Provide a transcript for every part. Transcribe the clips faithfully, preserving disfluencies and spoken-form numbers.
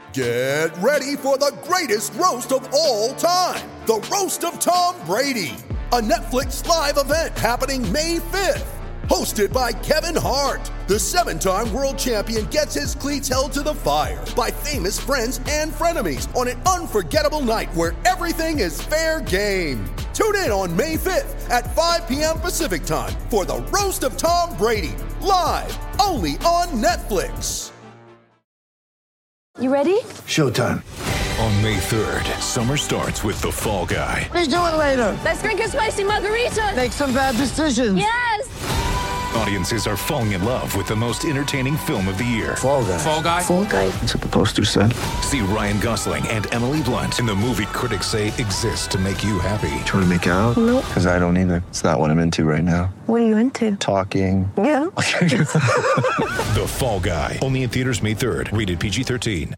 Get ready for the greatest roast of all time, the Roast of Tom Brady, a Netflix live event happening May fifth. Hosted by Kevin Hart, the seven-time world champion gets his cleats held to the fire by famous friends and frenemies on an unforgettable night where everything is fair game. Tune in on May fifth at five p.m. Pacific time for the Roast of Tom Brady, live only on Netflix. You ready? Showtime. On May third, summer starts with The Fall Guy. Let's do it later. Let's drink a spicy margarita. Make some bad decisions. Yes! Audiences are falling in love with the most entertaining film of the year. Fall Guy. Fall Guy? Fall Guy. That's what the poster said. See Ryan Gosling and Emily Blunt in the movie critics say exists to make you happy. Trying to make it out? Nope. Because I don't either. It's not what I'm into right now. What are you into? Talking. Yeah. The Fall Guy. Only in theaters May third. Rated P G thirteen.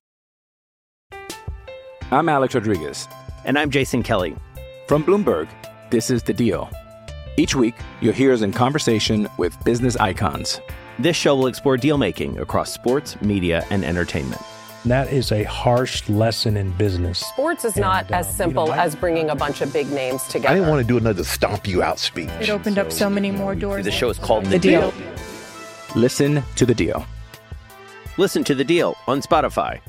I'm Alex Rodriguez. And I'm Jason Kelly. From Bloomberg, this is The Deal. Each week, you'll hear us in conversation with business icons. This show will explore deal-making across sports, media, and entertainment. That is a harsh lesson in business. Sports is not and, uh, as simple you know, I, as bringing a bunch of big names together. I didn't want to do another stomp you out speech. It opened so, up so many more doors. The show is called The, the deal. deal. Listen to The Deal. Listen to The Deal on Spotify.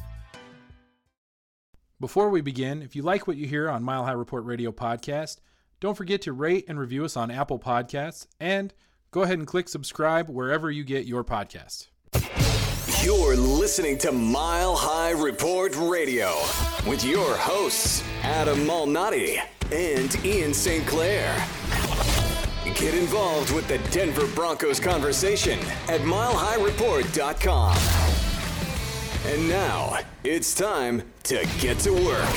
Before we begin, if you like what you hear on Mile High Report Radio podcast, don't forget to rate and review us on Apple Podcasts, and go ahead and click subscribe wherever you get your podcasts. You're listening to Mile High Report Radio with your hosts, Adam Malnati and Ian Saint Clair. Get involved with the Denver Broncos conversation at mile high report dot com. And now, it's time to get to work.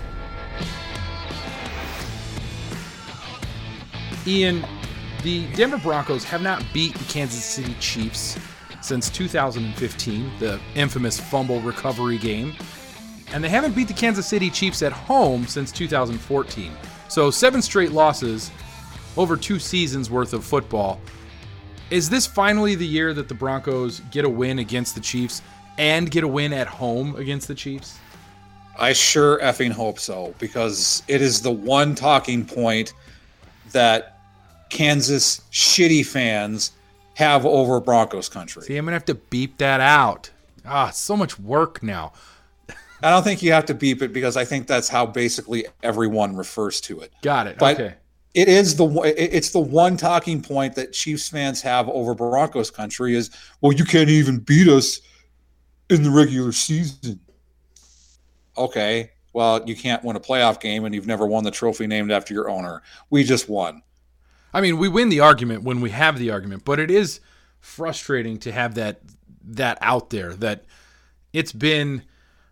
Ian, the Denver Broncos have not beat the Kansas City Chiefs since two thousand fifteen, the infamous fumble recovery game. And they haven't beat the Kansas City Chiefs at home since two thousand fourteen. So seven straight losses over two seasons worth of football. Is this finally the year that the Broncos get a win against the Chiefs and get a win at home against the Chiefs? I sure effing hope so, because it is the one talking point that Kansas shitty fans have over Broncos country. See, I'm going to have to beep that out. Ah, so much work now. I don't think you have to beep it, because I think that's how basically everyone refers to it. Got it. But okay. It is the it's the one talking point that Chiefs fans have over Broncos country is, well, you can't even beat us in the regular season. Okay, well, you can't win a playoff game and you've never won the trophy named after your owner. We just won. I mean, we win the argument when we have the argument, but it is frustrating to have that that out there, that it's been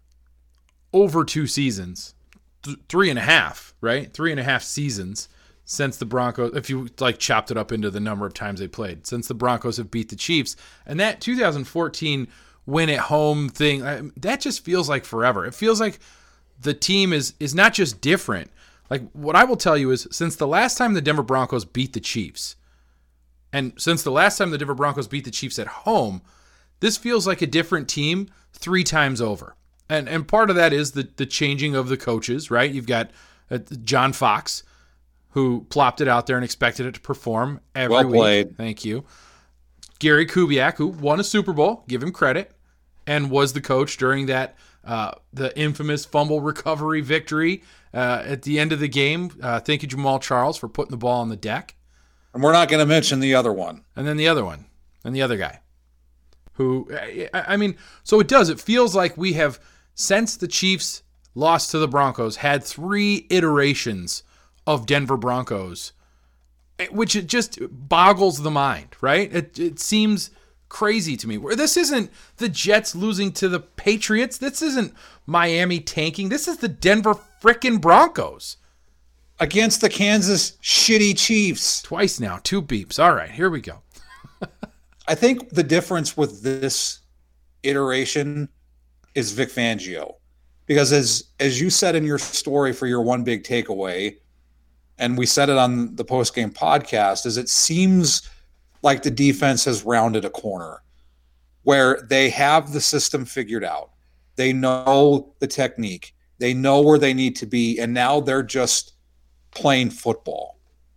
over two seasons, th- three and a half, right? Three and a half seasons since the Broncos, if you like chopped it up into the number of times they played, since the Broncos have beat the Chiefs. And that two thousand fourteen win at home thing, that just feels like forever. It feels like the team is is not just different. Like, what I will tell you is, since the last time the Denver Broncos beat the Chiefs, and since the last time the Denver Broncos beat the Chiefs at home, this feels like a different team three times over. And and part of that is the the changing of the coaches, right? You've got uh, John Fox, who plopped it out there and expected it to perform every well week. Played. Thank you. Gary Kubiak, who won a Super Bowl, give him credit, and was the coach during that uh, the infamous fumble recovery victory uh, at the end of the game. Uh, thank you, Jamal Charles, for putting the ball on the deck. And we're not going to mention the other one. And then the other one, and the other guy, who, I, I mean, so it does. It feels like we have, since the Chiefs lost to the Broncos, had three iterations of Denver Broncos, which it just boggles the mind, right? It it seems crazy to me. This isn't the Jets losing to the Patriots. This isn't Miami tanking. This is the Denver frickin' Broncos against the Kansas shitty Chiefs. Twice now, two beeps. All right, here we go. I think the difference with this iteration is Vic Fangio, because as as you said in your story for your one big takeaway, and we said it on the post-game podcast, is it seems like the defense has rounded a corner where they have the system figured out. They know the technique. They know where they need to be, and now they're just playing football.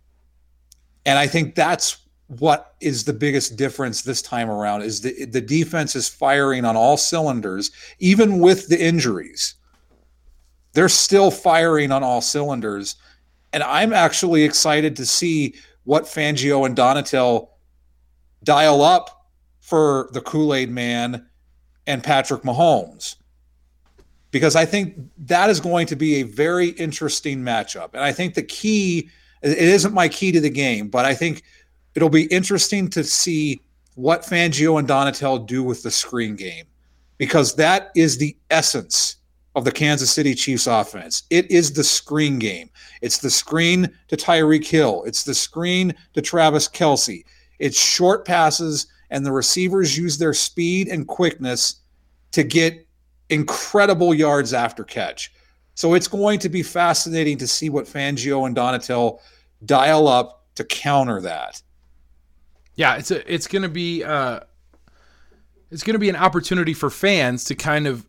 And I think that's what is the biggest difference this time around is the, the defense is firing on all cylinders, even with the injuries. They're still firing on all cylinders. And I'm actually excited to see what Fangio and Donatel dial up for the Kool-Aid Man and Patrick Mahomes. Because I think that is going to be a very interesting matchup. And I think the key, it isn't my key to the game, but I think it'll be interesting to see what Fangio and Donatel do with the screen game. Because that is the essence of the Kansas City Chiefs offense. It is the screen game. It's the screen to Tyreek Hill. It's the screen to Travis Kelce. It's short passes, and the receivers use their speed and quickness to get incredible yards after catch. So it's going to be fascinating to see what Fangio and Donatel dial up to counter that. Yeah, it's a, it's going to be uh, it's going to be an opportunity for fans to kind of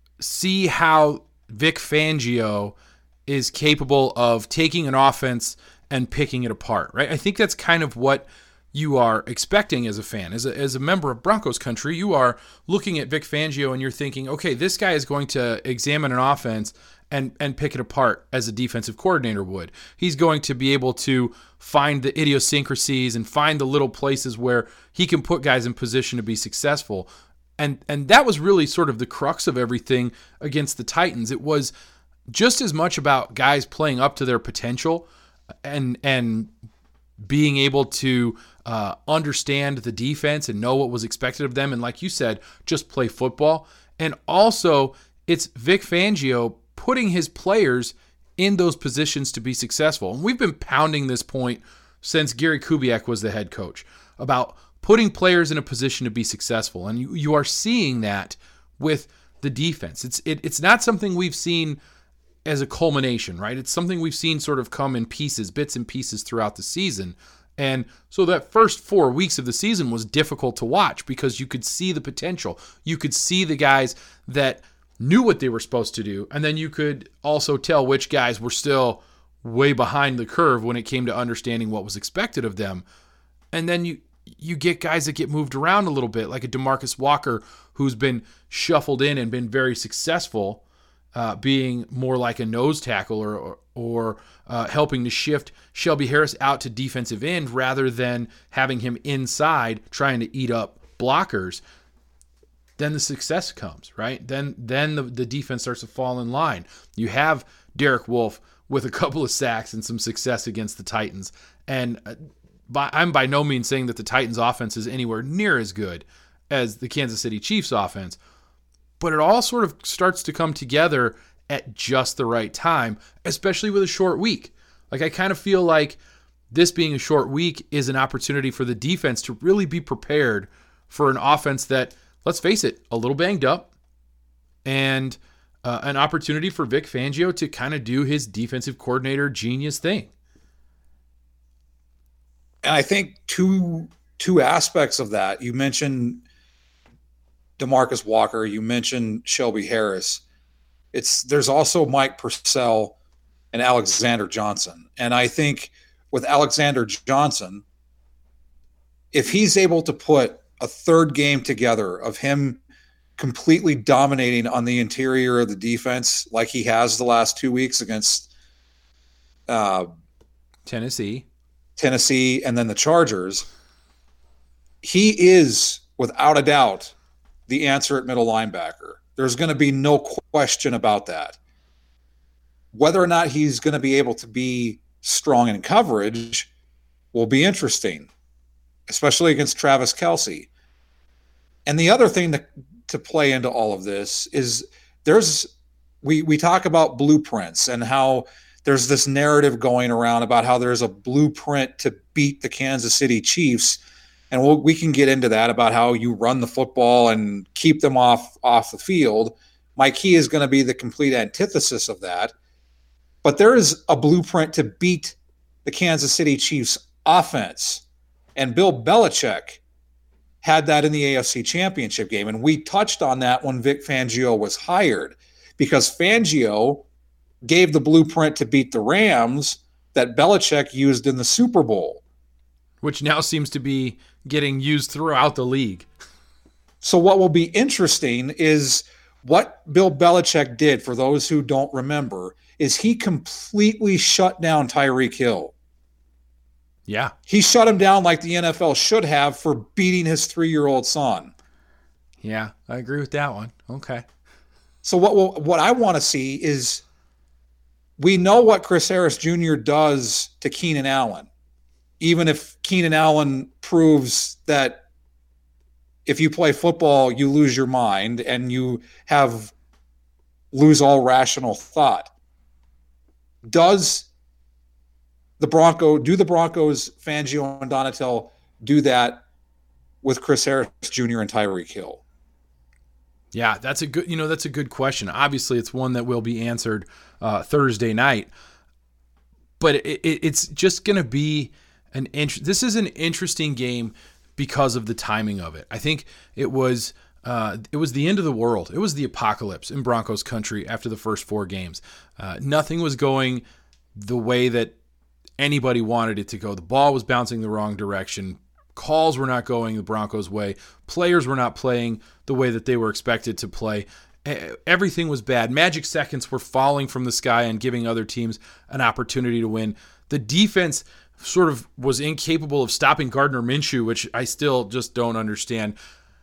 see how Vic Fangio is capable of taking an offense and picking it apart, right? I think that's kind of what you are expecting as a fan. As a, as a member of Broncos country, you are looking at Vic Fangio and you're thinking, okay, this guy is going to examine an offense and, and pick it apart as a defensive coordinator would. He's going to be able to find the idiosyncrasies and find the little places where he can put guys in position to be successful. And and that was really sort of the crux of everything against the Titans. It was just as much about guys playing up to their potential and and being able to uh, understand the defense and know what was expected of them. And like you said, just play football. And also, it's Vic Fangio putting his players in those positions to be successful. And we've been pounding this point since Gary Kubiak was the head coach about putting players in a position to be successful. And you, you are seeing that with the defense. It's it, it's not something we've seen as a culmination, right? It's something we've seen sort of come in pieces, bits and pieces throughout the season. And so that first four weeks of the season was difficult to watch because you could see the potential. You could see the guys that knew what they were supposed to do. And then you could also tell which guys were still way behind the curve when it came to understanding what was expected of them. And then you you get guys that get moved around a little bit, like a DeMarcus Walker, who's been shuffled in and been very successful, uh, being more like a nose tackle or or, or uh, helping to shift Shelby Harris out to defensive end rather than having him inside trying to eat up blockers. Then the success comes, right? Then then the, the defense starts to fall in line. You have Derek Wolfe with a couple of sacks and some success against the Titans. And uh, by, I'm by no means saying that the Titans offense is anywhere near as good as the Kansas City Chiefs offense, but it all sort of starts to come together at just the right time, especially with a short week. Like I kind of feel like this being a short week is an opportunity for the defense to really be prepared for an offense that, let's face it, a little banged up, and uh, an opportunity for Vic Fangio to kind of do his defensive coordinator genius thing. And I think two two aspects of that. You mentioned DeMarcus Walker. You mentioned Shelby Harris. It's there's also Mike Purcell and Alexander Johnson. And I think with Alexander Johnson, if he's able to put a third game together of him completely dominating on the interior of the defense like he has the last two weeks against uh, Tennessee, Tennessee, and then the Chargers, he is, without a doubt, the answer at middle linebacker. There's going to be no question about that. Whether or not he's going to be able to be strong in coverage will be interesting, especially against Travis Kelce. And the other thing that, to play into all of this is there's we we talk about blueprints and how there's this narrative going around about how there's a blueprint to beat the Kansas City Chiefs. And we'll, we can get into that about how you run the football and keep them off, off the field. Mike Key is going to be the complete antithesis of that. But there is a blueprint to beat the Kansas City Chiefs offense. And Bill Belichick had that in the A F C Championship game. And we touched on that when Vic Fangio was hired, because Fangio gave the blueprint to beat the Rams that Belichick used in the Super Bowl. Which now seems to be getting used throughout the league. So what will be interesting is what Bill Belichick did, for those who don't remember, is he completely shut down Tyreek Hill. Yeah. He shut him down like the N F L should have for beating his three-year-old son. Yeah, I agree with that one. Okay. So what we'll, what I want to see is, we know what Chris Harris Junior does to Keenan Allen. Even if Keenan Allen proves that if you play football, you lose your mind and you have lose all rational thought. Does the Bronco, do the Broncos, Fangio and Donatel, do that with Chris Harris Junior and Tyreek Hill? Yeah, that's a good, you know, that's a good question. Obviously, it's one that will be answered uh, Thursday night, but it, it, it's just going to be an int- this is an interesting game because of the timing of it. I think it was uh, it was the end of the world. It was the apocalypse in Broncos country after the first four games. Uh, nothing was going the way that anybody wanted it to go. The ball was bouncing the wrong direction. Calls were not going the Broncos' way. Players were not playing the way that they were expected to play. Everything was bad. Magic seconds were falling from the sky and giving other teams an opportunity to win. The defense sort of was incapable of stopping Gardner Minshew, which I still just don't understand.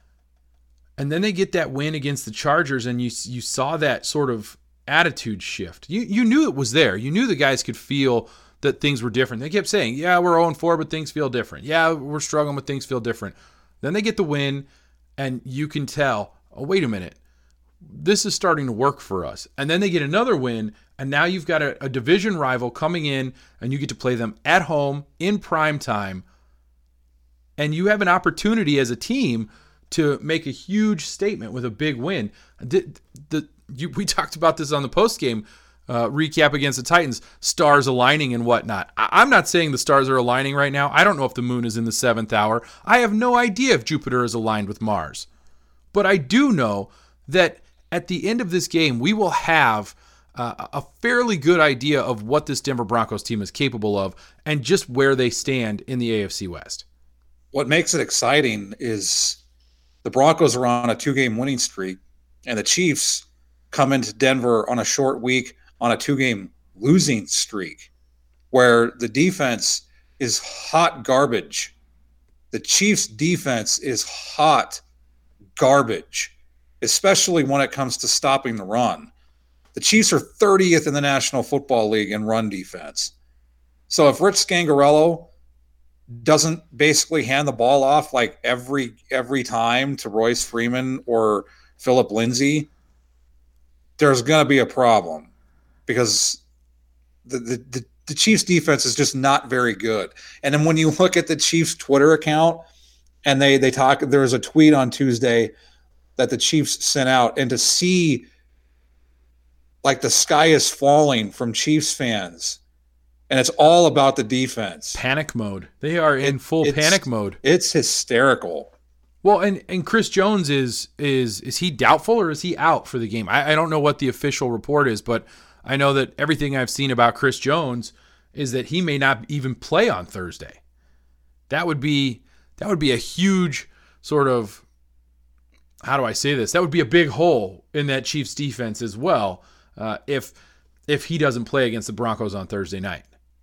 And then they get that win against the Chargers, and you you saw that sort of attitude shift. You you knew it was there. You knew the guys could feel that things were different. They kept saying, yeah, we're oh and four, but things feel different. Yeah, we're struggling, but things feel different. Then they get the win, and you can tell, oh, wait a minute, this is starting to work for us. And then they get another win, and now you've got a, a division rival coming in, and you get to play them at home in prime time, and you have an opportunity as a team to make a huge statement with a big win. The, the, you, we talked about this on the postgame Uh, recap against the Titans, stars aligning and whatnot. I- I'm not saying the stars are aligning right now. I don't know if the moon is in the seventh hour. I have no idea if Jupiter is aligned with Mars. But I do know that at the end of this game, we will have uh, a fairly good idea of what this Denver Broncos team is capable of and just where they stand in the A F C West. What makes it exciting is the Broncos are on a two-game winning streak, and the Chiefs come into Denver on a short week on a two-game losing streak where the defense is hot garbage. The Chiefs' defense is hot garbage, especially when it comes to stopping the run. The Chiefs are thirtieth in the National Football League in run defense. So if Rich Scangarello doesn't basically hand the ball off like every every time to Royce Freeman or Phillip Lindsay, there's going to be a problem. Because the, the, the, the Chiefs defense is just not very good. And then when you look at the Chiefs Twitter account and they, they talk, there was a tweet on Tuesday that the Chiefs sent out, and to see like the sky is falling from Chiefs fans and it's all about the defense. Panic mode. They are in it, full panic mode. It's hysterical. Well, and, and Chris Jones is, is, is he doubtful or is he out for the game? I, I don't know what the official report is, but I know that everything I've seen about Chris Jones is that he may not even play on Thursday. That would be that would be a huge sort of, how do I say this? That would be a big hole in that Chiefs defense as well uh, if if he doesn't play against the Broncos on Thursday night.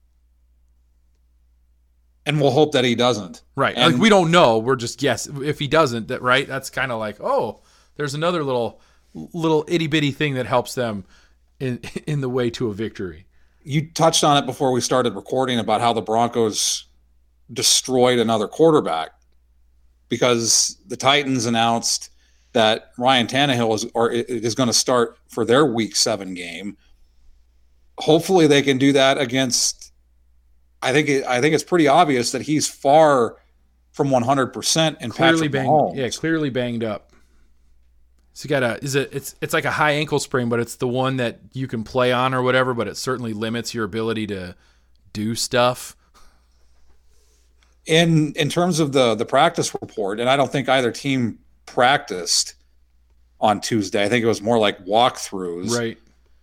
And we'll hope that he doesn't. Right. And like we don't know. We're just guess. If he doesn't, that right? That's kind of like, oh, there's another little little itty bitty thing that helps them in in the way to a victory. You touched on it before we started recording about how the Broncos destroyed another quarterback because the Titans announced that Ryan Tannehill is or is going to start for their week seven game. Hopefully they can do that against, I think it, I think it's pretty obvious that he's far from one hundred percent in clearly Patrick banged, Mahomes. Yeah, clearly banged up. So you got a is it it's it's like a high ankle sprain, but it's the one that you can play on or whatever, but it certainly limits your ability to do stuff. In in terms of the the practice report, and I don't think either team practiced on Tuesday. I think it was more like walkthroughs. Right.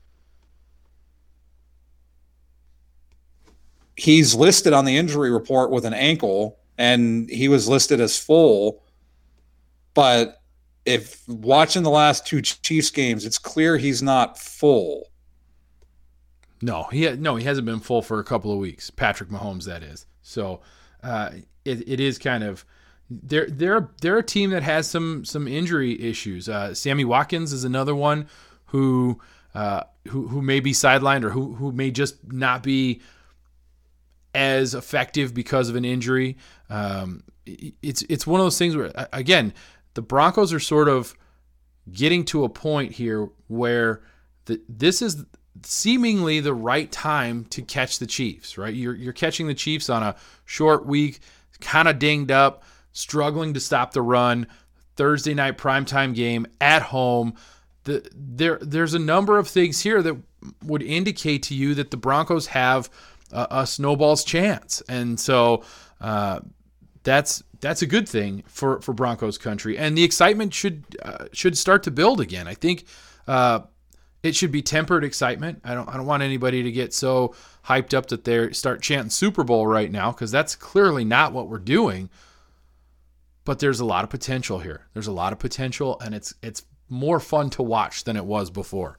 He's listed on the injury report with an ankle, and he was listed as full. But if watching the last two Chiefs games, it's clear he's not full. No, he ha- no, he hasn't been full for a couple of weeks. Patrick Mahomes, that is. So uh, it it is kind of they're they're they're a team that has some some injury issues. Uh, Sammy Watkins is another one who uh, who who may be sidelined or who who may just not be as effective because of an injury. Um, it's it's one of those things where, again, the Broncos are sort of getting to a point here where the, this is seemingly the right time to catch the Chiefs, right? You're you're catching the Chiefs on a short week, kind of dinged up, struggling to stop the run, Thursday night primetime game at home. The, there There's a number of things here that would indicate to you that the Broncos have a, a snowball's chance. And so uh, that's that's a good thing for, for Broncos country. And the excitement should uh, should start to build again. I think uh, it should be tempered excitement. I don't I don't want anybody to get so hyped up that they start chanting Super Bowl right now, because that's clearly not what we're doing. But there's a lot of potential here. There's a lot of potential, and it's it's more fun to watch than it was before.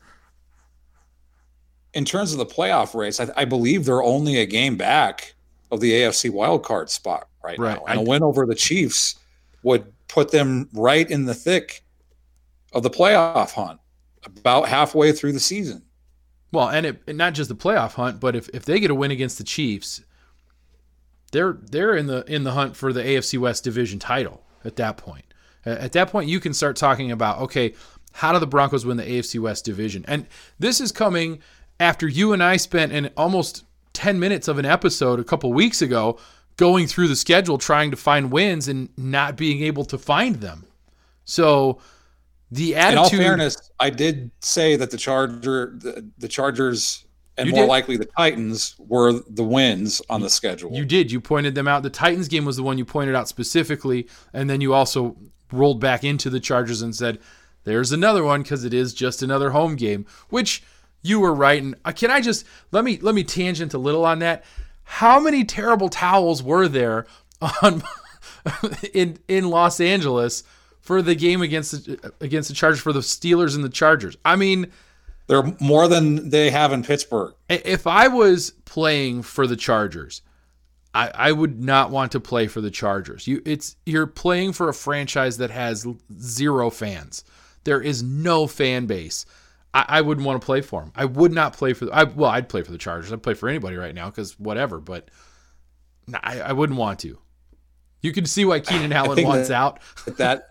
In terms of the playoff race, I, I believe they're only a game back of the A F C wildcard spot right, right. now. And I, a win over the Chiefs would put them right in the thick of the playoff hunt, about halfway through the season. Well, and it, and not just the playoff hunt, but if, if they get a win against the Chiefs, they're they're in the in the hunt for the A F C West division title at that point. At that point, you can start talking about, okay, how do the Broncos win the A F C West division? And this is coming after you and I spent an almost ten minutes of an episode a couple weeks ago going through the schedule trying to find wins and not being able to find them. So the attitude... In all fairness, I did say that the Charger, the, the Chargers and you more did. likely the Titans were the wins on the schedule. You did. You pointed them out. The Titans game was the one you pointed out specifically, and then you also rolled back into the Chargers and said, there's another one because it is just another home game, which you were right. And can I just let me let me tangent a little on that? How many terrible towels were there on in in Los Angeles for the game against the, against the Chargers, for the Steelers and the Chargers? I mean, they're more than they have in Pittsburgh. If I was playing for the Chargers, I, I would not want to play for the Chargers. You, it's you're playing for a franchise that has zero fans. There is no fan base. I, I wouldn't want to play for them. I would not play for. I well, I'd play for the Chargers. I'd play for anybody right now because whatever. But I, I wouldn't want to. You can see why Keenan Allen wants that, out. that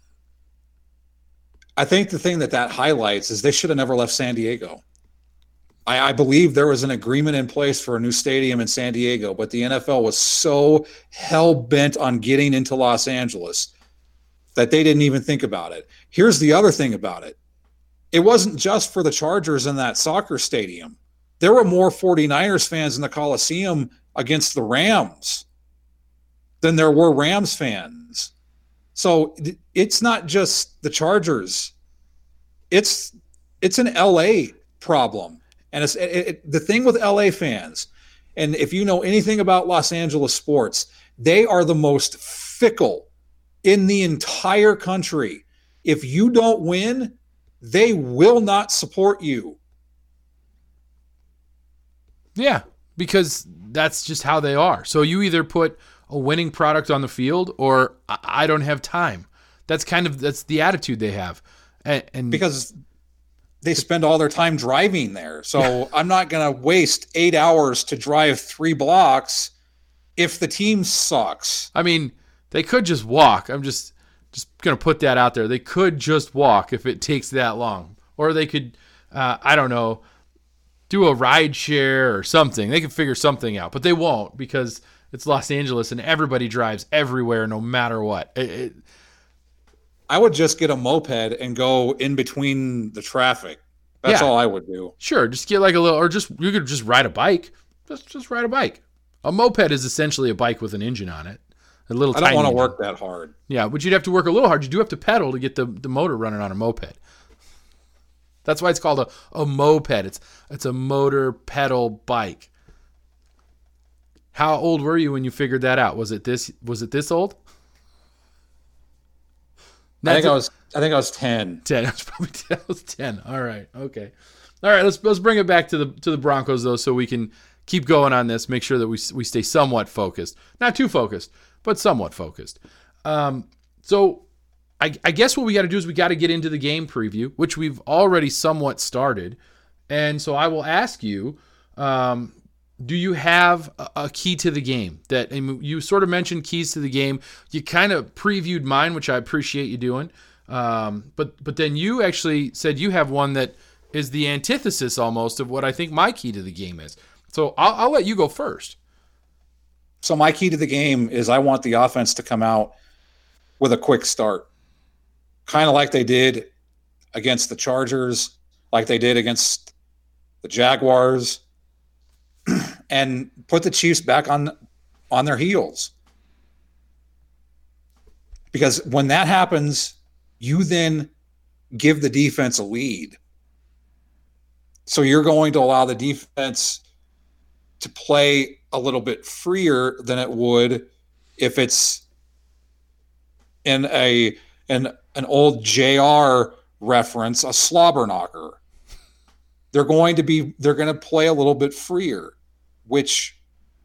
I think the thing that that highlights is they should have never left San Diego. I, I believe there was an agreement in place for a new stadium in San Diego, but the N F L was so hell-bent on getting into Los Angeles that they didn't even think about it. Here's the other thing about it. It wasn't just for the Chargers in that soccer stadium. There were more 49ers fans in the Coliseum against the Rams than there were Rams fans. So it's not just the Chargers. It's it's an L A problem. And it's, it, it, the thing with L A fans, and if you know anything about Los Angeles sports, they are the most fickle in the entire country. If you don't win, they will not support you. Yeah, because that's just how they are. So you either put a winning product on the field or I don't have time. That's kind of that's the attitude they have. And, and because they spend all their time driving there. So I'm not going to waste eight hours to drive three blocks if the team sucks. I mean, they could just walk. I'm just just going to put that out there. They could just walk if it takes that long. Or they could, uh, I don't know, do a ride share or something. They could figure something out. But they won't because it's Los Angeles and everybody drives everywhere no matter what. It, it, I would just get a moped and go in between the traffic. That's yeah. all I would do. Sure, just get like a little, or just you could just ride a bike. Just just ride a bike. A moped is essentially a bike with an engine on it. A little I don't tiny want to engine. work that hard. Yeah, but you'd have to work a little hard. You do have to pedal to get the, the motor running on a moped. That's why it's called a, a moped. It's it's a motor pedal bike. How old were you when you figured that out? Was it this was it this old? I think I was I think I was ten. ten. I was probably ten. I was ten. All right. Okay. All right, let's let's bring it back to the to the Broncos though, so we can keep going on this, make sure that we we stay somewhat focused. Not too focused, but somewhat focused. Um, so I, I guess what we got to do is we got to get into the game preview, which we've already somewhat started. And so I will ask you, um, do you have a, a key to the game? That I mean, you sort of mentioned keys to the game. You kind of previewed mine, which I appreciate you doing. Um, but but then you actually said you have one that is the antithesis almost of what I think my key to the game is. So I'll, I'll let you go first. So my key to the game is I want the offense to come out with a quick start, kind of like they did against the Chargers, like they did against the Jaguars, and put the Chiefs back on on their heels. Because when that happens, you then give the defense a lead. So you're going to allow the defense to play a little bit freer than it would if it's in a an an old J R reference, a slobber knocker. They're going to be they're going to play a little bit freer, which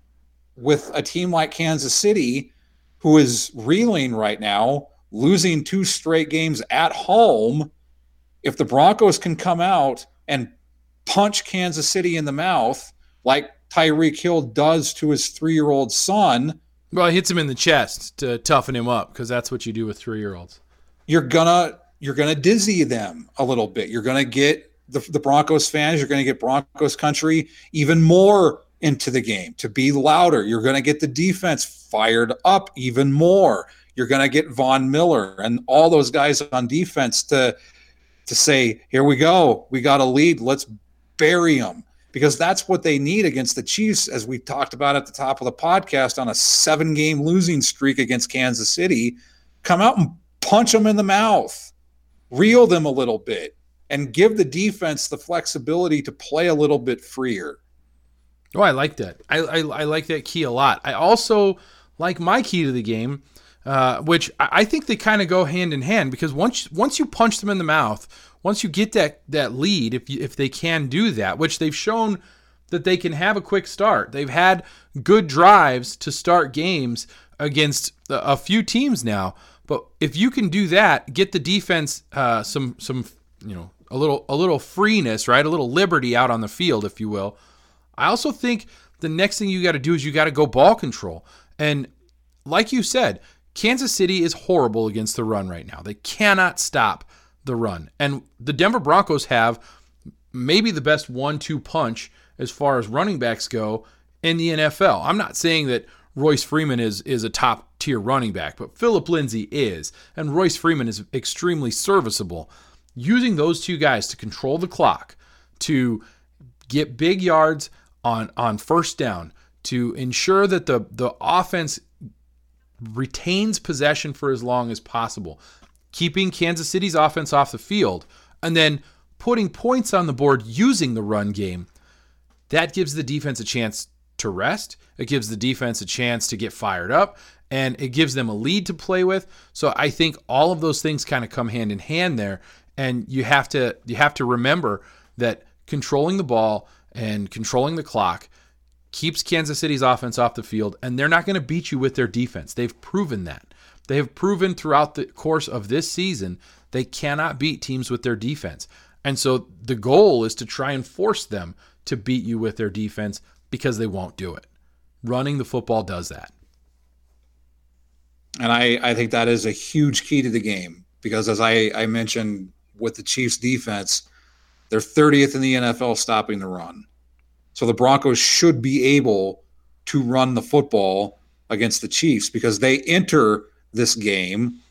with a team like Kansas City, who is reeling right now, losing two straight games at home, if the Broncos can come out and punch Kansas City in the mouth like Tyreek Hill does to his three-year-old son. Well, he hits him in the chest to toughen him up because that's what you do with three-year-olds. You're gonna you're gonna dizzy them a little bit. You're gonna get the, the Broncos fans. You're gonna get Broncos country even more into the game to be louder. You're gonna get the defense fired up even more. You're gonna get Von Miller and all those guys on defense to to say, "Here we go. We got a lead. Let's bury them." Because that's what they need against the Chiefs, as we talked about at the top of the podcast, on a seven-game losing streak against Kansas City. Come out and punch them in the mouth, reel them a little bit, and give the defense the flexibility to play a little bit freer. Oh, I like that. I, I, I like that key a lot. I also like my key to the game, uh, which I, I think they kind of go hand in hand, because once once you punch them in the mouth, once you get that that lead, if you, if they can do that, which they've shown that they can have a quick start. They've had good drives to start games against a, a few teams now. But if you can do that, get the defense uh, some some you know a little a little freeness, right, a little liberty out on the field, if you will. I also think the next thing you got to do is you got to go ball control. And like you said, Kansas City is horrible against the run right now. They cannot stop the run. And the Denver Broncos have maybe the best one two punch as far as running backs go in the N F L. I'm not saying that Royce Freeman is is a top-tier running back, but Phillip Lindsay is, and Royce Freeman is extremely serviceable. Using those two guys to control the clock, to get big yards on, on first down, to ensure that the, the offense retains possession for as long as possible, keeping Kansas City's offense off the field, and then putting points on the board using the run game, that gives the defense a chance to rest. It gives the defense a chance to get fired up, and it gives them a lead to play with. So I think all of those things kind of come hand in hand there, and you have to you have to remember that controlling the ball and controlling the clock keeps Kansas City's offense off the field, and they're not going to beat you with their defense. They've proven that. They have proven throughout the course of this season they cannot beat teams with their defense. And so the goal is to try and force them to beat you with their defense, because they won't do it. Running the football does that. And I, I think that is a huge key to the game, because as I, I mentioned with the Chiefs defense, they're thirtieth in the N F L stopping the run. So the Broncos should be able to run the football against the Chiefs, because they enter this game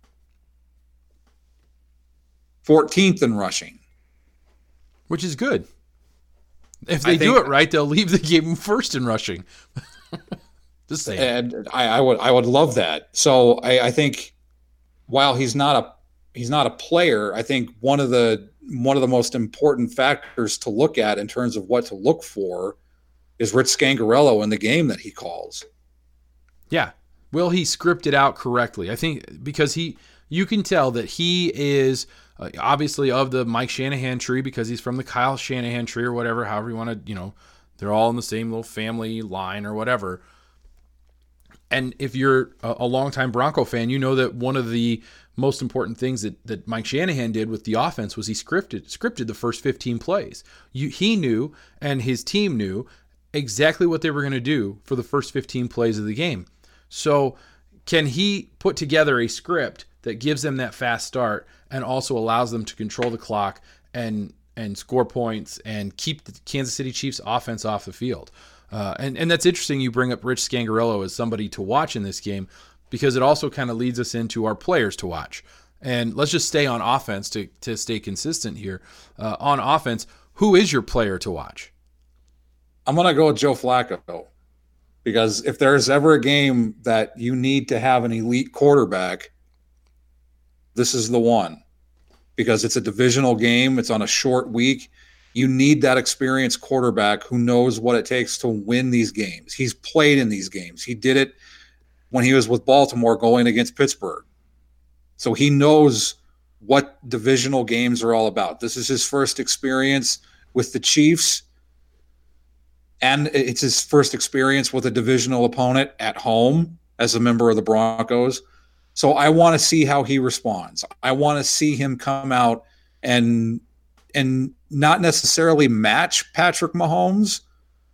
fourteenth in rushing. Which is good. If they I do think, it right, they'll leave the game first in rushing. Just saying. And I, I would I would love that. So I, I think while he's not a he's not a player, I think one of the one of the most important factors to look at in terms of what to look for is Rich Scangarello in the game that he calls. Yeah. Will he script it out correctly? I think because he, you can tell that he is uh, obviously of the Mike Shanahan tree because he's from the Kyle Shanahan tree or whatever, however you want to, you know, they're all in the same little family line or whatever. And if you're a, a longtime Bronco fan, you know that one of the most important things that, that Mike Shanahan did with the offense was he scripted scripted the first fifteen plays. You, he knew, and his team knew, exactly what they were going to do for the first fifteen plays of the game. So can he put together a script that gives them that fast start and also allows them to control the clock and and score points and keep the Kansas City Chiefs offense off the field? Uh, and, and that's interesting you bring up Rich Scangarello as somebody to watch in this game because it also kind of leads us into our players to watch. And let's just stay on offense to, to stay consistent here. Uh, on offense, who is your player to watch? I'm going to go with Joe Flacco because if there's ever a game that you need to have an elite quarterback, this is the one because it's a divisional game. It's on a short week. You need that experienced quarterback who knows what it takes to win these games. He's played in these games. He did it when he was with Baltimore going against Pittsburgh. So he knows what divisional games are all about. This is his first experience with the Chiefs, and it's his first experience with a divisional opponent at home as a member of the Broncos. So I want to see how he responds. I want to see him come out and and not necessarily match Patrick Mahomes,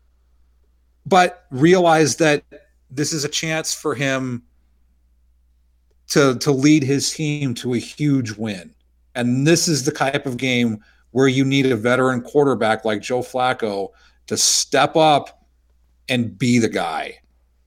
but realize that this is a chance for him to, to lead his team to a huge win. And this is the type of game where you need a veteran quarterback like Joe Flacco to step up and be the guy.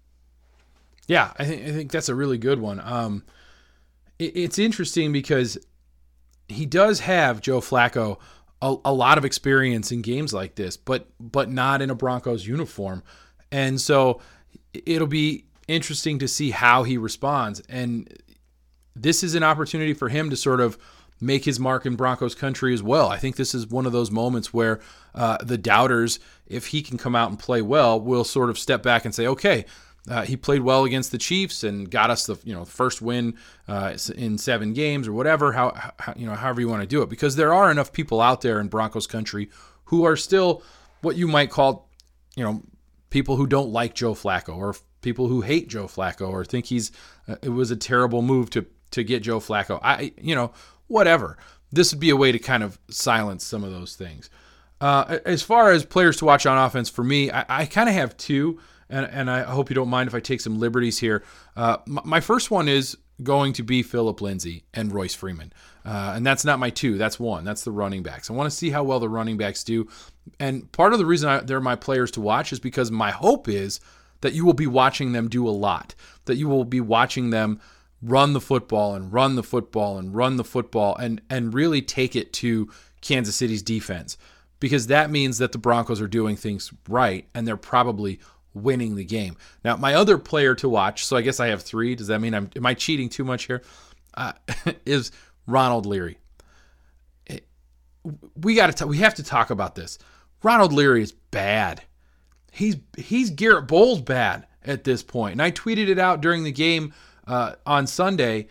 Yeah, I think I think that's a really good one. Um, it, it's interesting because he does have, Joe Flacco, a, a lot of experience in games like this, but but not in a Broncos uniform. And so it'll be interesting to see how he responds. And this is an opportunity for him to sort of make his mark in Broncos country as well. I think this is one of those moments where uh, the doubters, if he can come out and play well, will sort of step back and say, okay, Uh, he played well against the Chiefs and got us the you know first win uh, in seven games or whatever. How, how you know however you want to do it, because there are enough people out there in Broncos country who are still what you might call you know people who don't like Joe Flacco or people who hate Joe Flacco or think he's uh, it was a terrible move to to get Joe Flacco. I you know whatever. This would be a way to kind of silence some of those things. Uh, as far as players to watch on offense, for me, I, I kind of have two. And, and I hope you don't mind if I take some liberties here. Uh, my, my first one is going to be Phillip Lindsay and Royce Freeman. Uh, and that's not my two. That's one. That's the running backs. I want to see how well the running backs do. And part of the reason I, they're my players to watch is because my hope is that you will be watching them do a lot, that you will be watching them run the football and run the football and run the football and, and really take it to Kansas City's defense, because that means that the Broncos are doing things right and they're probably winning the game. Now, my other player to watch, so I guess I have three. Does that mean I'm, am I cheating too much here? Uh, is Ronald Leary. It, we got to, we have to talk about this. Ronald Leary is bad. He's, he's Garrett Bowles bad at this point. And I tweeted it out during the game uh, on Sunday.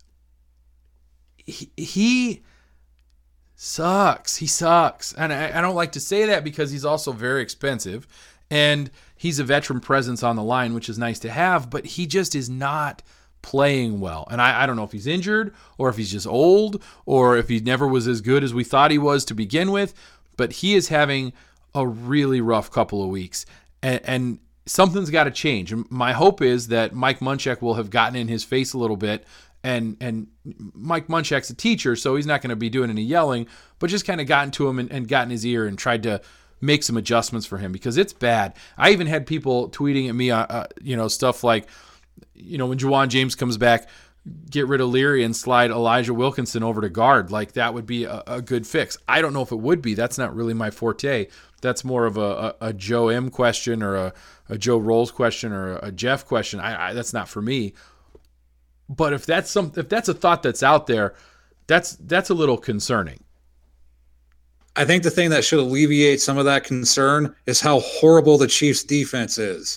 He, he sucks. He sucks. And I, I don't like to say that because he's also very expensive. And he's a veteran presence on the line, which is nice to have, but he just is not playing well. And I, I don't know if he's injured or if he's just old or if he never was as good as we thought he was to begin with, but he is having a really rough couple of weeks. And, and something's got to change. And my hope is that Mike Munchak will have gotten in his face a little bit. And and Mike Munchak's a teacher, so he's not going to be doing any yelling, but just kind of gotten to him and, and got in his ear and tried to make some adjustments for him, because it's bad. I even had people tweeting at me, uh, uh, you know, stuff like, you know, when Juwan James comes back, get rid of Leary and slide Elijah Wilkinson over to guard. Like, that would be a, a good fix. I don't know if it would be. That's not really my forte. That's more of a, a, a Joe M question or a, a Joe Rolls question or a, a Jeff question. I, I, that's not for me. But if that's some, if that's a thought that's out there, that's that's a little concerning. I think the thing that should alleviate some of that concern is how horrible the Chiefs' defense is.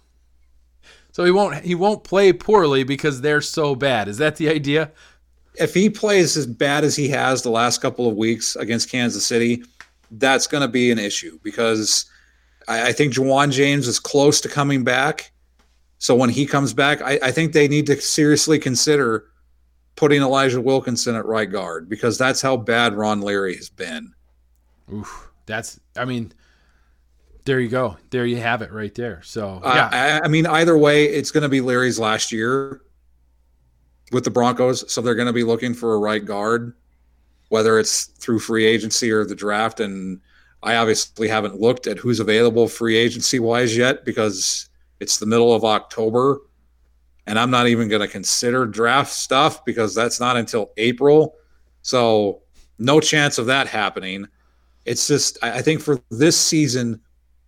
So he won't he won't play poorly because they're so bad. Is that the idea? If he plays as bad as he has the last couple of weeks against Kansas City, that's going to be an issue because I, I think Juwan James is close to coming back. So when he comes back, I, I think they need to seriously consider putting Elijah Wilkinson at right guard because that's how bad Ron Leary has been. Oof, that's, I mean, there you go. There you have it right there. So, yeah. Uh, I, I mean, either way, it's going to be Leary's last year with the Broncos. So they're going to be looking for a right guard, whether it's through free agency or the draft. And I obviously haven't looked at who's available free agency wise yet because it's the middle of October. And I'm not even going to consider draft stuff because that's not until April. So no chance of that happening. It's just, I think for this season,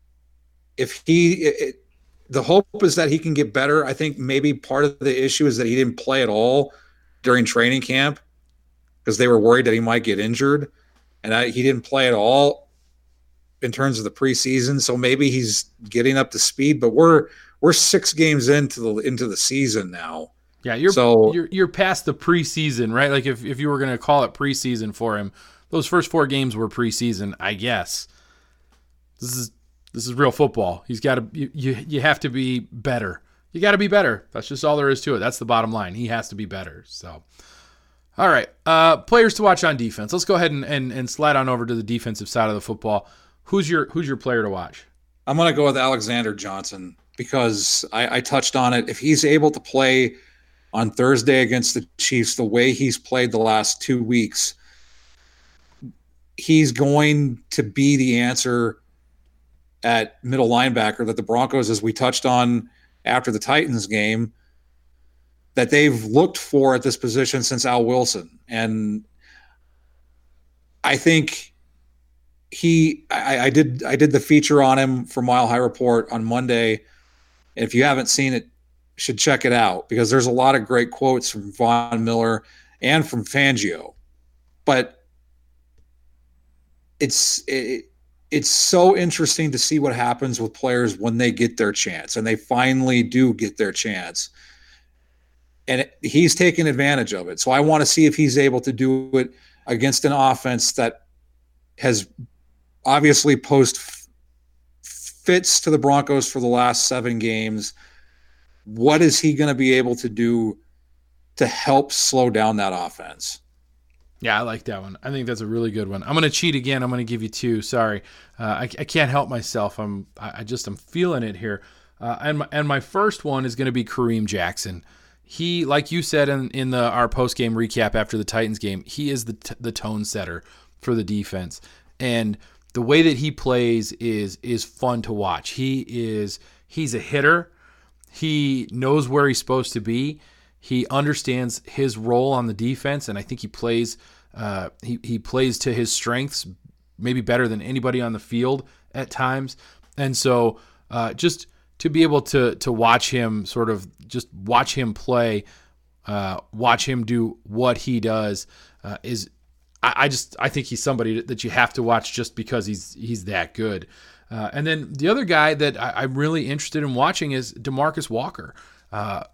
if he, it, the hope is that he can get better. I think maybe part of the issue is that he didn't play at all during training camp because they were worried that he might get injured. And I, he didn't play at all in terms of the preseason. So maybe he's getting up to speed, but we're, we're six games into the, into the season now. Yeah. You're, so, you're, you're past the preseason, right? Like if, if you were going to call it preseason for him, those first four games were preseason, I guess. This is, This is real football. He's got to. You, you. You have to be better. You got to be better. That's just all there is to it. That's the bottom line. He has to be better. So, all right. Uh, players to watch on defense. Let's go ahead and, and and slide on over to the defensive side of the football. Who's your Who's your player to watch? I'm going to go with Alexander Johnson because I, I touched on it. If he's able to play on Thursday against the Chiefs the way he's played the last two weeks, he's going to be the answer at middle linebacker that the Broncos, as we touched on after the Titans game, that they've looked for at this position since Al Wilson. And I think he, I, I did, I did the feature on him for Mile High Report on Monday. If you haven't seen it, you should check it out because there's a lot of great quotes from Von Miller and from Fangio, but it's, it, It's so interesting to see what happens with players when they get their chance, and they finally do get their chance. And it, he's taking advantage of it. So I want to see if he's able to do it against an offense that has obviously posed f- fits to the Broncos for the last seven games. What is he going to be able to do to help slow down that offense? Yeah, I like that one. I think that's a really good one. I'm going to cheat again. I'm going to give you two. Sorry, uh, I, I can't help myself. I'm I, I just I'm feeling it here. Uh, and my, and my first one is going to be Kareem Jackson. He, like you said in in the our post game recap after the Titans game, he is the t- the tone setter for the defense, and the way that he plays is is fun to watch. He is he's a hitter. He knows where he's supposed to be. He understands his role on the defense, and I think he plays uh, he he plays to his strengths, maybe better than anybody on the field at times. And so, uh, just to be able to to watch him, sort of just watch him play, uh, watch him do what he does, uh, is I, I just I think he's somebody that you have to watch just because he's he's that good. Uh, and then the other guy that I, I'm really interested in watching is DeMarcus Walker. Uh,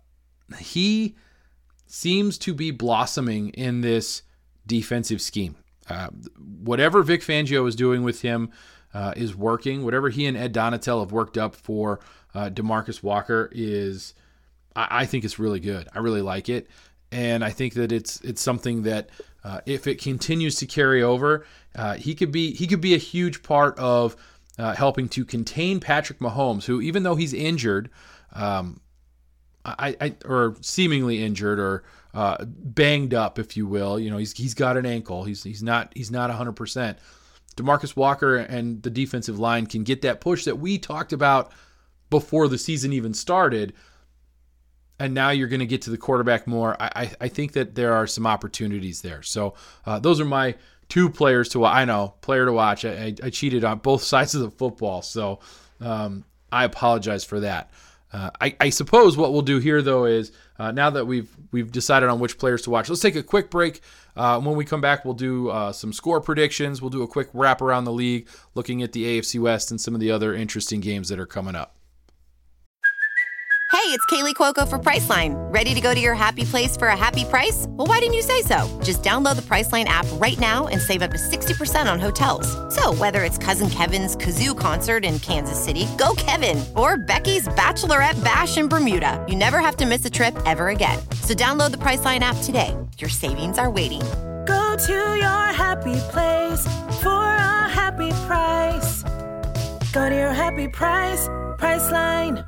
He seems to be blossoming in this defensive scheme. Uh, whatever Vic Fangio is doing with him uh, is working. Whatever he and Ed Donatel have worked up for uh, DeMarcus Walker is, I, I think it's really good. I really like it, and I think that it's it's something that uh, if it continues to carry over, uh, he could be he could be a huge part of uh, helping to contain Patrick Mahomes, who even though he's injured. Um, I, I or seemingly injured or uh, banged up, if you will. You know, he's he's got an ankle. He's he's not he's not one hundred percent. DeMarcus Walker and the defensive line can get that push that we talked about before the season even started. and now you're going to get to the quarterback more. I, I, I think that there are some opportunities there. So uh, those are my two players to watch. I know, player to watch. I, I, I cheated on both sides of the football, so um, I apologize for that. Uh, I, I suppose what we'll do here, though, is uh, now that we've we've decided on which players to watch, let's take a quick break. Uh, when we come back, we'll do uh, some score predictions. We'll do a quick wrap around the league, looking at the A F C West and some of the other interesting games that are coming up. Hey, it's Kaylee Cuoco for Priceline. Ready to go to your happy place for a happy price? Well, why didn't you say so? Just download the Priceline app right now and save up to sixty percent on hotels. So whether it's Cousin Kevin's Kazoo Concert in Kansas City, go Kevin, or Becky's Bachelorette Bash in Bermuda, you never have to miss a trip ever again. So download the Priceline app today. Your savings are waiting. Go to your happy place for a happy price. Go to your happy price, Priceline.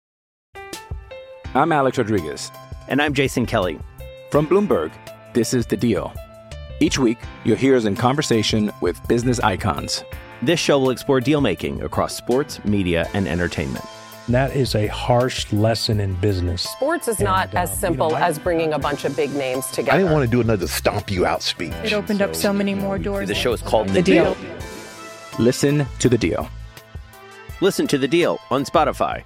I'm Alex Rodriguez. And I'm Jason Kelly. From Bloomberg, this is The Deal. Each week, you'll hear us in conversation with business icons. This show will explore deal-making across sports, media, and entertainment. That is a harsh lesson in business. Sports is and, not uh, as simple you know, I, as bringing a bunch of big names together. I didn't want to do another stomp you out speech. It opened up so many more doors. The show is called The, the deal. deal. Listen to The Deal. Listen to The Deal on Spotify.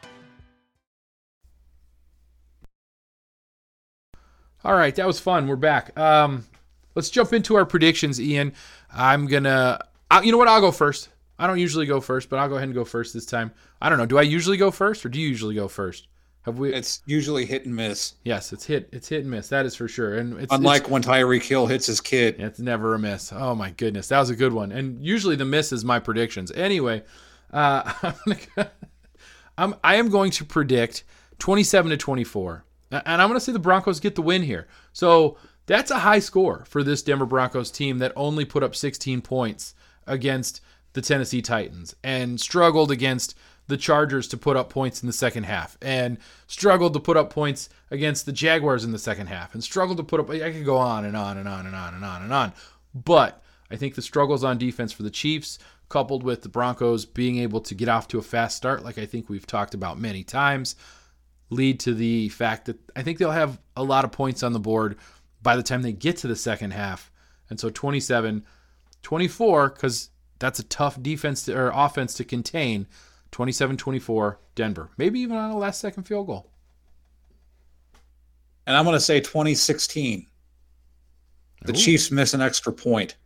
All right, that was fun. We're back. Um, let's jump into our predictions, Ian. I'm going to – you know what? I'll go first. I don't usually go first, but I'll go ahead and go first this time. I don't know. Do I usually go first, or do you usually go first? Have we? It's usually hit and miss. Yes, it's hit. It's hit and miss. That is for sure. And it's unlike it's, when Tyreek Hill hits his kid. It's never a miss. Oh my goodness, that was a good one. And usually the miss is my predictions. Anyway, uh, I'm, gonna, I'm I am going to predict twenty-seven to twenty-four. And I'm going to say the Broncos get the win here. So that's a high score for this Denver Broncos team that only put up sixteen points against the Tennessee Titans and struggled against the Chargers to put up points in the second half and struggled to put up points against the Jaguars in the second half and struggled to put up, I could go on and on and on and on and on and on. But I think the struggles on defense for the Chiefs, coupled with the Broncos being able to get off to a fast start, like I think we've talked about many times, lead to the fact that I think they'll have a lot of points on the board by the time they get to the second half. And so twenty-seven twenty-four, because that's a tough defense to, or offense to contain. twenty-seven twenty-four, Denver. Maybe even on a last-second field goal. And I'm going to say twenty sixteen. The Ooh. Chiefs miss an extra point.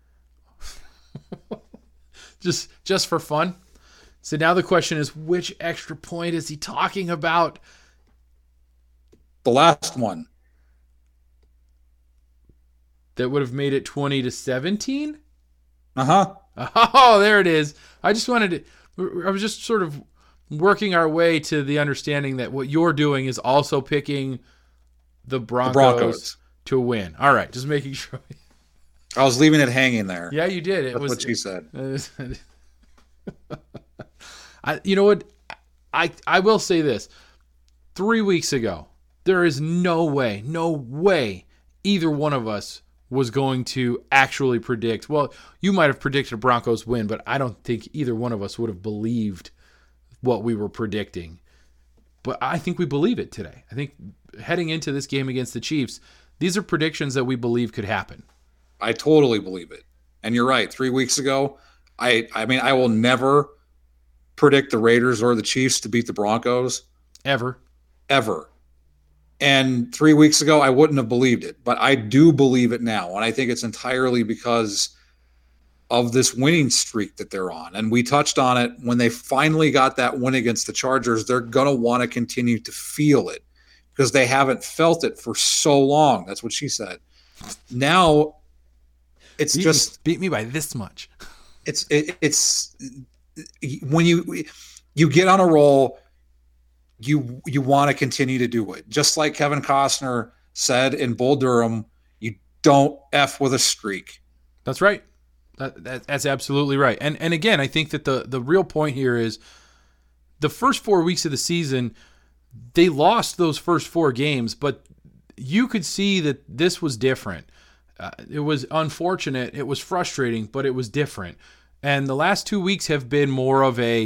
just, just for fun. So now the question is, which extra point is he talking about? The last one. That would have made it twenty to seventeen? Uh-huh. Oh, there it is. I just wanted to, I was just sort of working our way to the understanding that what you're doing is also picking the Broncos, the Broncos. to win. All right, just making sure. I was leaving it hanging there. Yeah, you did. It That's was what she said. I, you know what? I I will say this. Three weeks ago, there is no way, no way either one of us was going to actually predict. Well, you might have predicted a Broncos win, but I don't think either one of us would have believed what we were predicting. But I think we believe it today. I think heading into this game against the Chiefs, these are predictions that we believe could happen. I totally believe it. And you're right. Three weeks ago, I I mean, I will never predict the Raiders or the Chiefs to beat the Broncos. Ever. Ever. And three weeks ago, I wouldn't have believed it. But I do believe it now. And I think it's entirely because of this winning streak that they're on. And we touched on it. When they finally got that win against the Chargers, they're going to want to continue to feel it because they haven't felt it for so long. That's what she said. Now, it's beat just... Me, beat me by this much. It's it, it's when you you get on a roll, you you want to continue to do it. Just like Kevin Costner said in Bull Durham, you don't F with a streak. That's right. That, that that's absolutely right. And and again, I think that the the real point here is the first four weeks of the season, they lost those first four games, but you could see that this was different. Uh, it was unfortunate. It was frustrating, but it was different. And the last two weeks have been more of a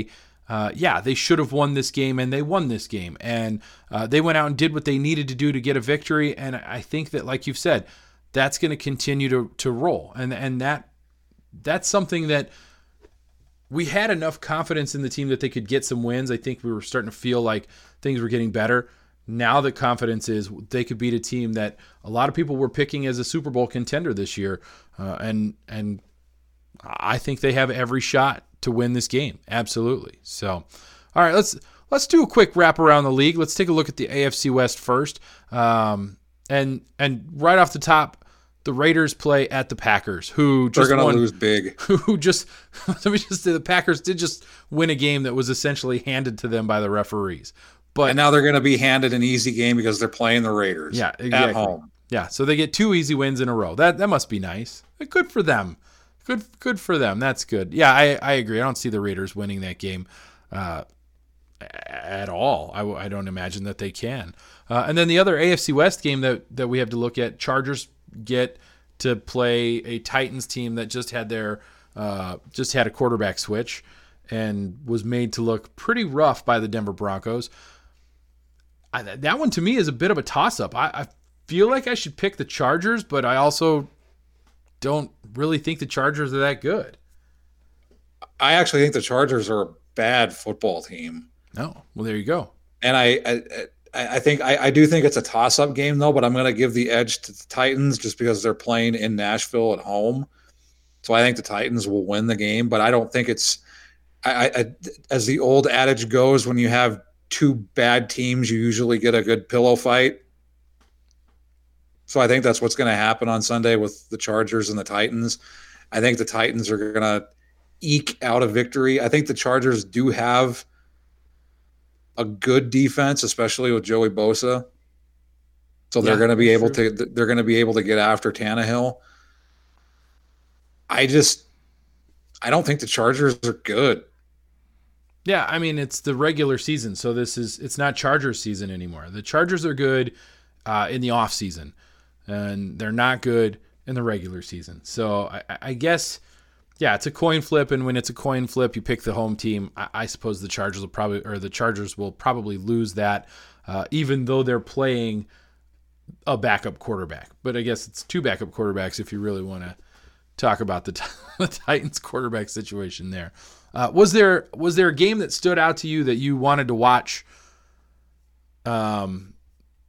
uh, yeah, they should have won this game, and they won this game. And uh, they went out and did what they needed to do to get a victory. And I think that, like you've said, that's going to continue to to roll. And and that that's something that we had enough confidence in the team that they could get some wins. I think we were starting to feel like things were getting better. Now the confidence is they could beat a team that a lot of people were picking as a Super Bowl contender this year. Uh, and and I think they have every shot to win this game. Absolutely. So, all right, let's let's do a quick wrap around the league. Let's take a look at the A F C West first. Um, and and right off the top, the Raiders play at the Packers, who just They're going won, to lose big. Who just let me just say the Packers did just win a game that was essentially handed to them by the referees. But and now they're going to be handed an easy game because they're playing the Raiders. Yeah, exactly. At home. Yeah, so they get two easy wins in a row. That that must be nice. Good for them. Good good for them. That's good. Yeah, I, I agree. I don't see the Raiders winning that game uh, at all. I, I don't imagine that they can. Uh, and then the other A F C West game that, that we have to look at, Chargers get to play a Titans team that just had their uh, just had a quarterback switch and was made to look pretty rough by the Denver Broncos. I, that one to me is a bit of a toss-up. I, I feel like I should pick the Chargers, but I also don't really think the Chargers are that good. I actually think the Chargers are a bad football team. No, well there you go. And I, I, I think I, I do think it's a toss-up game though, but I'm going to give the edge to the Titans just because they're playing in Nashville at home. So I think the Titans will win the game, but I don't think it's. I, I as the old adage goes, when you have two bad teams, you usually get a good pillow fight. So I think that's what's going to happen on Sunday with the Chargers and the Titans. I think the Titans are going to eke out a victory. I think the Chargers do have a good defense, especially with Joey Bosa. So they're yeah, going to be able true. to they're going to be able to get after Tannehill. I just I don't think the Chargers are good. Yeah, I mean it's the regular season, so this is it's not Chargers season anymore. The Chargers are good uh, in the off season, and they're not good in the regular season. So I, I guess. Yeah, it's a coin flip, and when it's a coin flip, you pick the home team. I, I suppose the Chargers will probably, or the Chargers will probably lose that, uh, even though they're playing a backup quarterback. But I guess it's two backup quarterbacks if you really want to talk about the, the Titans quarterback situation there. Uh, was there was there a game that stood out to you that you wanted to watch? Um,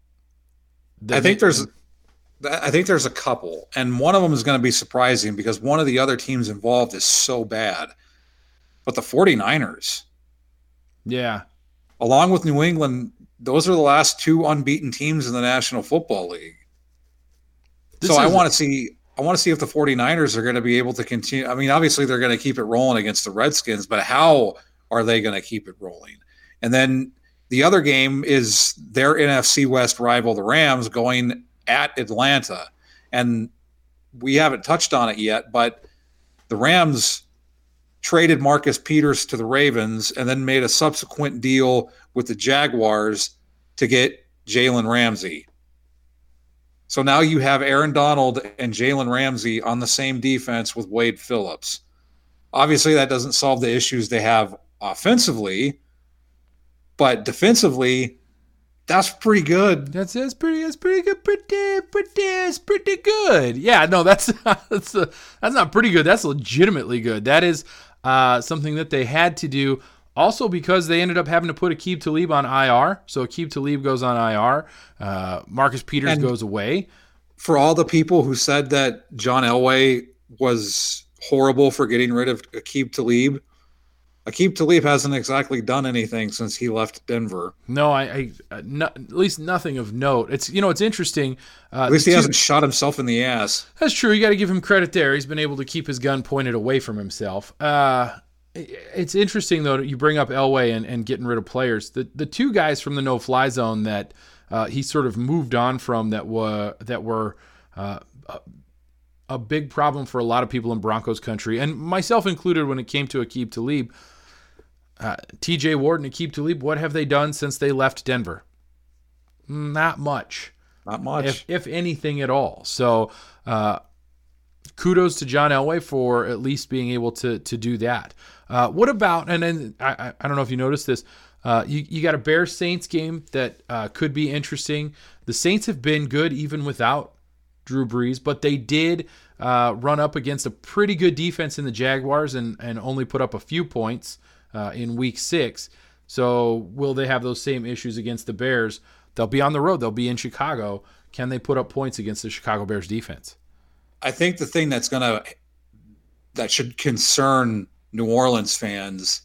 I think there's. I think there's a couple, and one of them is going to be surprising because one of the other teams involved is so bad. But the 49ers, yeah, along with New England, those are the last two unbeaten teams in the National Football League. This so I want to see I want to see if the 49ers are going to be able to continue. I mean, obviously they're going to keep it rolling against the Redskins, but how are they going to keep it rolling? And then the other game is their N F C West rival, the Rams, going at Atlanta. And we haven't touched on it yet, but the Rams traded Marcus Peters to the Ravens and then made a subsequent deal with the Jaguars to get Jalen Ramsey. So now you have Aaron Donald and Jalen Ramsey on the same defense with Wade Phillips. Obviously, that doesn't solve the issues they have offensively, but defensively, that's pretty good. That's that's pretty that's pretty good. Pretty pretty it's pretty good. Yeah, no, that's that's a, that's not pretty good. That's legitimately good. That is uh, something that they had to do. Also, because they ended up having to put Aqib Talib on I R. So Aqib Talib goes on I R. Uh, Marcus Peters and goes away. For all the people who said that John Elway was horrible for getting rid of Aqib Talib, Aqib Talib hasn't exactly done anything since he left Denver. No, I, I no, at least nothing of note. It's you know it's interesting. Uh, at least he two, hasn't shot himself in the ass. That's true. You got to give him credit there. He's been able to keep his gun pointed away from himself. Uh, it's interesting though that you bring up Elway and, and getting rid of players. The the two guys from the no fly zone that uh, he sort of moved on from that were that were. Uh, a big problem for a lot of people in Broncos country, and myself included when it came to Aqib Talib. Uh, T J Ward and Aqib Talib, what have they done since they left Denver? Not much. Not much. If, if anything at all. So uh, kudos to John Elway for at least being able to to do that. Uh, what about, and then I, I don't know if you noticed this, uh, you, you got a Bears-Saints game that uh, could be interesting. The Saints have been good even without Drew Brees, but they did uh, run up against a pretty good defense in the Jaguars and, and only put up a few points uh, in week six. So will they have those same issues against the Bears? They'll be on the road. They'll be in Chicago. Can they put up points against the Chicago Bears defense? I think the thing that's going to, that should concern New Orleans fans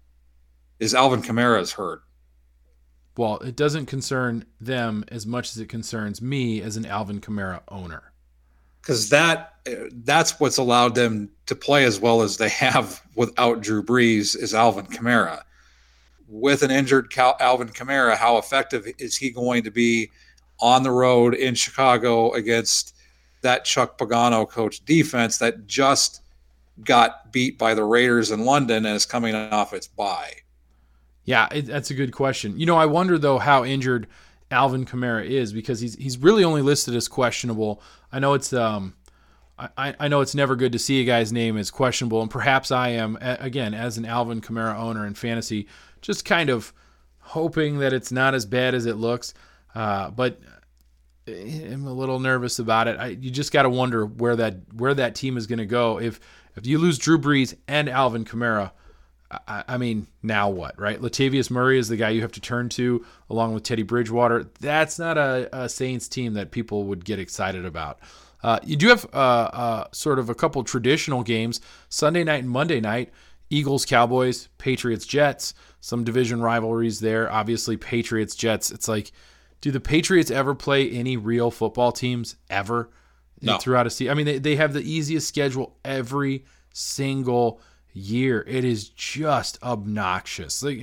is Alvin Kamara is hurt. Well, it doesn't concern them as much as it concerns me as an Alvin Kamara owner. Because that that's what's allowed them to play as well as they have without Drew Brees is Alvin Kamara. With an injured Cal- Alvin Kamara, how effective is he going to be on the road in Chicago against that Chuck Pagano coach defense that just got beat by the Raiders in London and is coming off its bye? Yeah, it, that's a good question. You know, I wonder, though, how injured Alvin Kamara is, because he's he's really only listed as questionable. I know it's um, I, I know it's never good to see a guy's name as questionable, and perhaps I am, again, as an Alvin Kamara owner in fantasy, just kind of hoping that it's not as bad as it looks. Uh, but I'm a little nervous about it. I, you just got to wonder where that where that team is going to go. If if you lose Drew Brees and Alvin Kamara, I, I mean, now what, right? Latavius Murray is the guy you have to turn to, along with Teddy Bridgewater. That's not a, a Saints team that people would get excited about. Uh, you do have uh, uh, sort of a couple traditional games, Sunday night and Monday night, Eagles, Cowboys, Patriots, Jets, some division rivalries there. Obviously, Patriots, Jets. It's like, do the Patriots ever play any real football teams ever no. throughout a season? I mean, they, they have the easiest schedule every single year. It is just obnoxious. Like,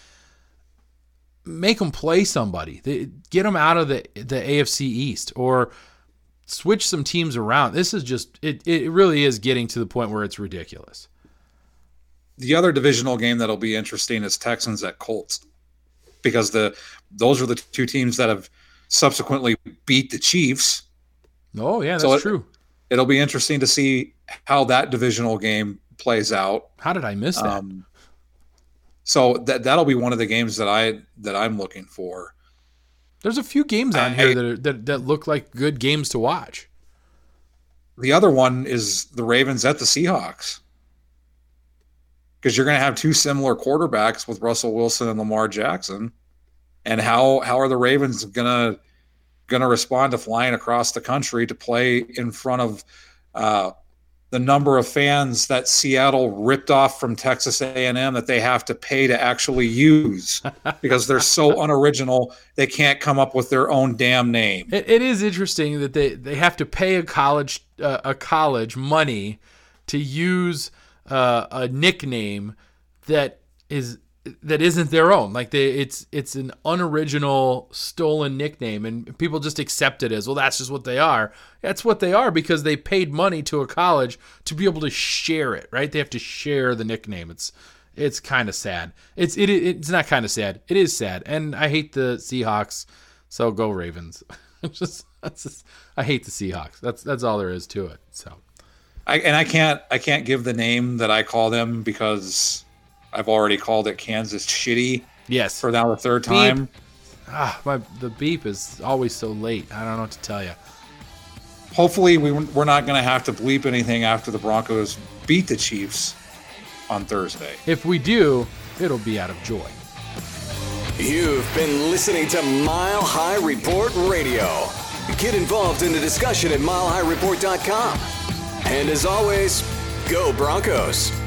make them play somebody. They, get them out of the the A F C East, or switch some teams around. This is just, it, it really is getting to the point where it's ridiculous. The other divisional game that'll be interesting is Texans at Colts, because the those are the two teams that have subsequently beat the Chiefs. Oh, yeah, that's so it, true. It'll be interesting to see how that divisional game plays out. How did I miss that? Um, so that that'll be one of the games that I that I'm looking for. There's a few games on I, here that, are, that that look like good games to watch. The other one is the Ravens at the Seahawks, because you're going to have two similar quarterbacks with Russell Wilson and Lamar Jackson. And how how are the Ravens gonna gonna respond to flying across the country to play in front of uh, the number of fans that Seattle ripped off from Texas A and M that they have to pay to actually use because they're so unoriginal they can't come up with their own damn name? It, it is interesting that they, they have to pay a college uh, a college money to use uh, a nickname that is. that isn't their own. Like they, it's it's an unoriginal, stolen nickname, and people just accept it as, well, that's just what they are. That's what they are because they paid money to a college to be able to share it, right? They have to share the nickname. It's it's kind of sad. It's it it's not kind of sad. It is sad, and I hate the Seahawks. So go Ravens. just, that's just, I hate the Seahawks. That's that's all there is to it. So, I and I can't I can't give the name that I call them because I've already called it Kansas Shitty. Yes. For now the third time. Beep. Ah, my the beep is always so late. I don't know what to tell you. Hopefully we, we're not going to have to bleep anything after the Broncos beat the Chiefs on Thursday. If we do, it'll be out of joy. You've been listening to Mile High Report Radio. Get involved in the discussion at mile high report dot com. And as always, go Broncos.